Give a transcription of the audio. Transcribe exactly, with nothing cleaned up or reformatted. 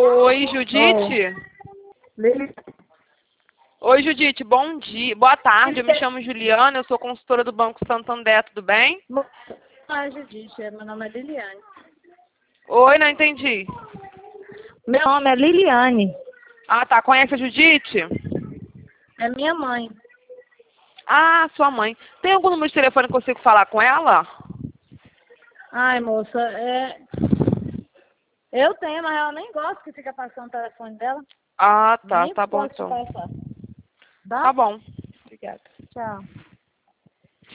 Oi, Judite? Lili- Oi, Judite, bom dia. Boa tarde, eu me chamo Juliana, eu sou consultora do Banco Santander, tudo bem? Ah, Judite, meu nome é Liliane. Oi, não entendi. Meu nome é Liliane. Ah, tá, conhece a Judite? É minha mãe. Ah, sua mãe. Tem algum número de telefone que eu consigo falar com ela? Ai, moça, é... eu tenho, mas ela nem gosta que fica passando o telefone dela. Ah, tá, Nem tá bom posso te então. passar. Tá? Tá bom. Obrigada. Tchau.